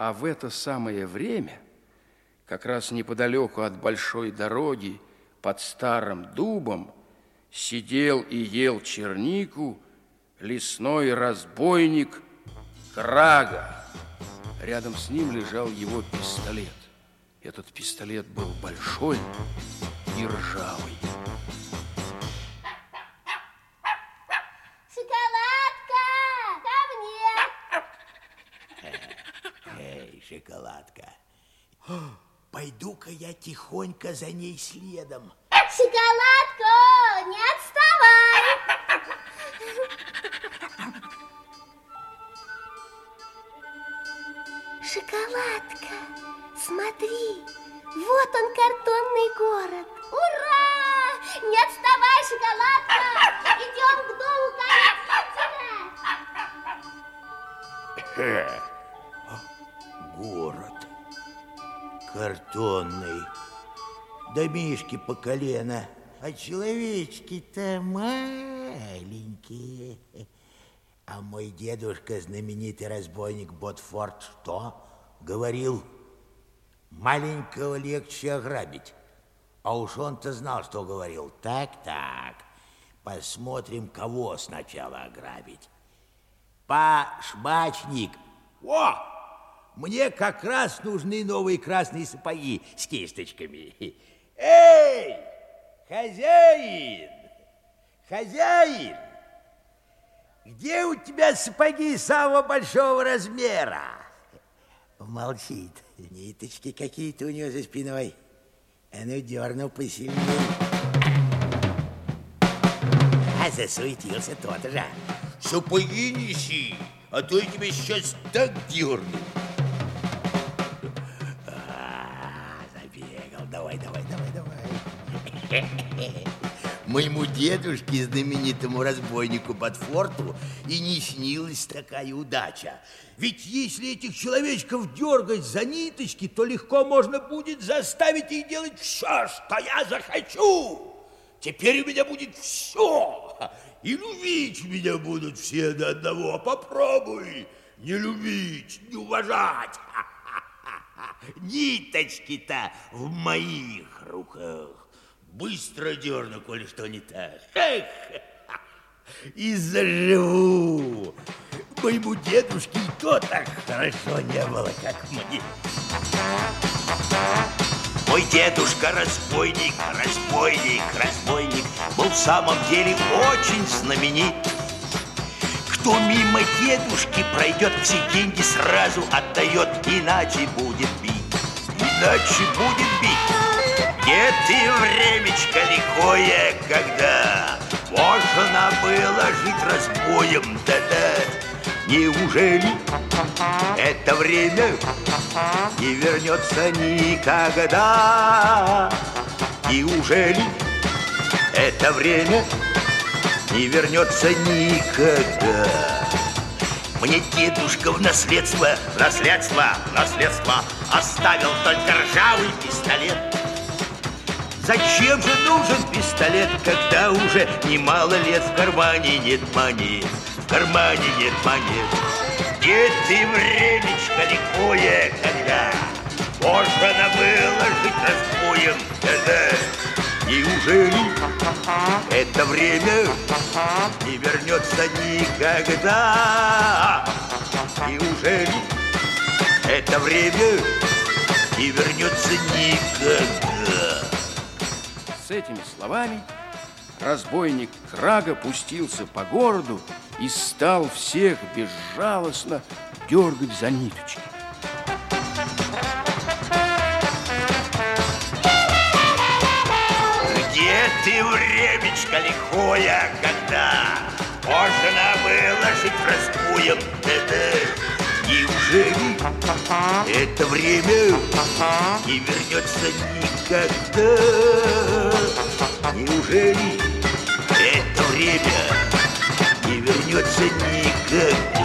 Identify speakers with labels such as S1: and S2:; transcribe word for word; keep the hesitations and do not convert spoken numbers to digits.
S1: А в это самое время, как раз неподалеку от большой дороги, под старым дубом, сидел и ел чернику лесной разбойник Крага. Рядом с ним лежал его пистолет. Этот пистолет был большой и ржавый.
S2: Шоколадка, ко мне!
S3: Эй, Шоколадка, пойду-ка я тихонько за ней следом.
S2: Шоколадка, не отставай! Шоколадка, смотри, вот он, картонный город. Ура! Не отставай, Шоколадка! Идем к дому кондитера.
S3: Город картонный, домишки по колено, а человечки-то маленькие. А мой дедушка, знаменитый разбойник Ботфорд, что говорил? Маленького легче ограбить. А уж он-то знал, что говорил. Так-так, посмотрим, кого сначала ограбить. Пашмачник. О, мне как раз нужны новые красные сапоги с кисточками. Эй, хозяин, хозяин! Где у тебя сапоги самого большого размера? Молчит. Ниточки какие-то у него за спиной. А ну, дернул посильнее. А засуетился тот же. Сапоги неси, а то я тебя сейчас так дерну. А, забегал. Давай, давай, давай, давай. Моему дедушке, знаменитому разбойнику Ботфорту, и не снилась такая удача. Ведь если этих человечков дергать за ниточки, то легко можно будет заставить их делать все, что я захочу. Теперь у меня будет все. И любить меня будут все до одного. Попробуй не любить, не уважать. Ниточки-то в моих руках. Быстро дерну, коли что не так. Эх, и заживу. Моему дедушке и то так хорошо не было, как мне. Мой дедушка разбойник, разбойник, разбойник был в самом деле очень знаменит. Кто мимо дедушки пройдет, все деньги сразу отдает, иначе будет бить, иначе будет бить. Нет и времечко лихое, когда можно было жить разбоем, да-да. Неужели это время не вернется никогда? Неужели это время не вернется никогда? Мне дедушка в наследство, в наследство, в наследство оставил только ржавый пистолет. Зачем же нужен пистолет, когда уже немало лет в кармане нет монет, в кармане нет монет? Нет и времечко лихое, когда можно было жить разбоем, да-да. Неужели это время не вернется никогда? Неужели это время не вернется никогда?
S1: С этими словами разбойник Крага пустился по городу и стал всех безжалостно дергать за ниточки.
S3: Где ты, времечко лихое, когда можно было жить разбоем, да-да? Неужели это время не вернется никогда? Неужели это время не вернется никогда?